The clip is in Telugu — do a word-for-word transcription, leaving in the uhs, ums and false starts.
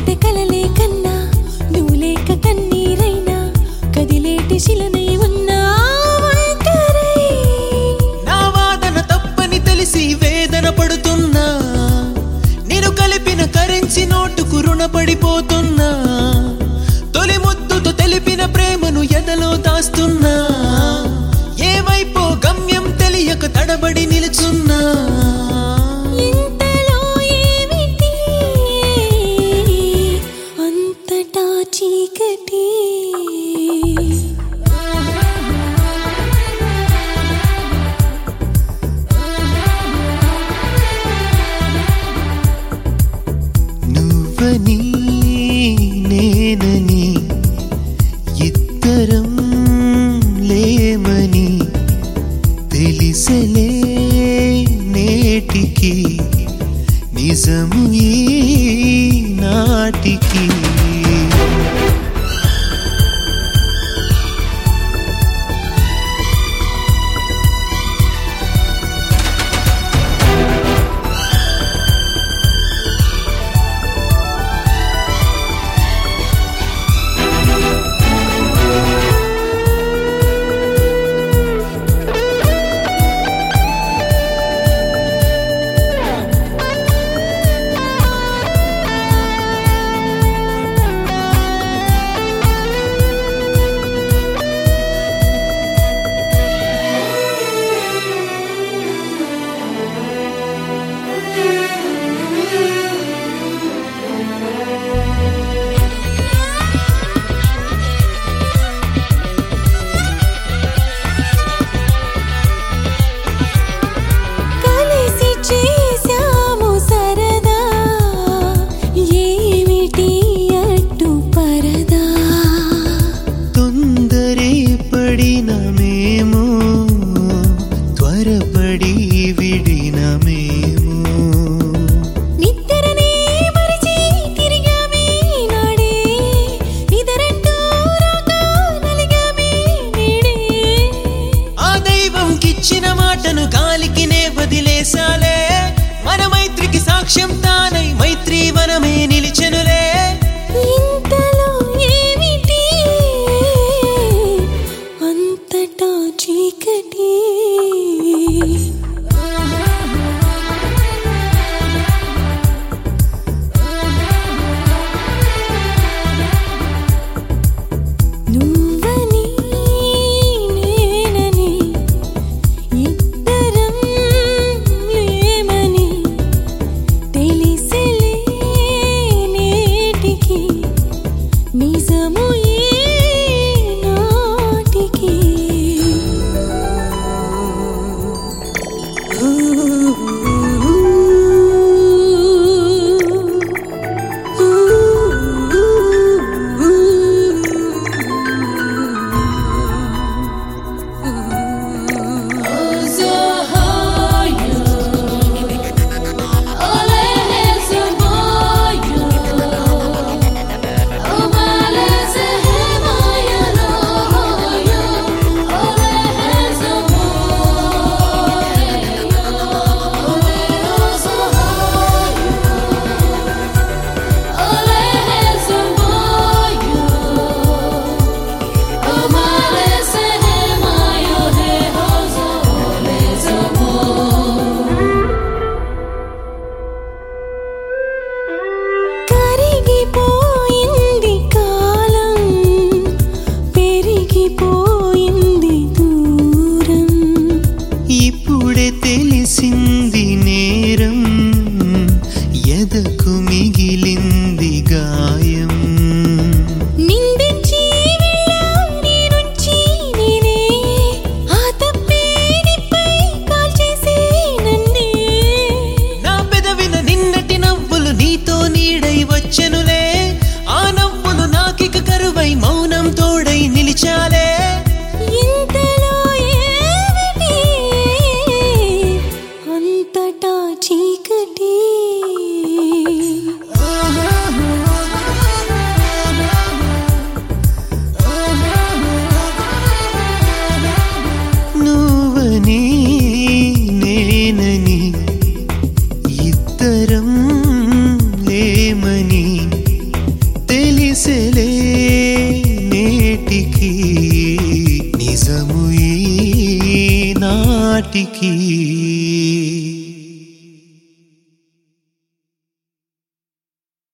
కంటే కలలే కన్నా నువ్వు లేక కన్నీరైనా కదిలేటి శిలనై ఉన్నా ఒంటరై. నా వాదన తప్పని తెలిసి వేదన పడుతున్నా, నేను కలిపిన కరెన్సీ నోటుకు రుణపడిపోతున్నా, తొలి ముద్దుతో తెలిపిన ప్రేమను ఎదలో దాస్తున్నా, ఏవైపో గమ్యం తెలియక తడబడి నిలుచున్నా. ఇంతలో ఏమిటి అంతటా చీకటి. నువ్వని నేనని ఇద్దరం లేమని తెలిసలే నేటికి, నిజము ఈ నాటికి. త్వరపడి విడిన మేము నిద్రనే మరిచి తిరిగామే నాడే, ఇదరంటూ రాక నలిగామే నేడే. ఆ దైవంకిచ్చిన మాటను గాలికినే వదిలేసాలే, మన మైత్రికి సాక్ష్యం తానై మైత్రి వనమే నిలిచెనులే. ఇంతలో ఏమిటి అంతటా చీకటి. నువ్వని నేనని ఇద్దరం లేమని తెలిసలే నేటికి, నిజము ఈ నాటికి. కరిగిపోయింది కాలం, పెరిగిపోయింది దూరం, ఇప్పుడే తెలిసింది నేరం, ఎదకు మిగిలింది గాయం. నిందించి వెళ్ళా నీ నుంచి నేనే, ఆ తప్పే నీపై కాల్చేసే నన్నే. నా పెదవిన నిన్నటి నవ్వులు నీతో నీడై వచ్చెనులే, ఆ నవ్వులు నాకిక కరువై మౌనం తోడై నిలిచాలే. ఇంతలో ఏమిటి అంతటా చీకటి. నువ్వని నేనని ఇద్దరం లేమని తెలిసెలే నేటికి నిజము ఈ నాటికి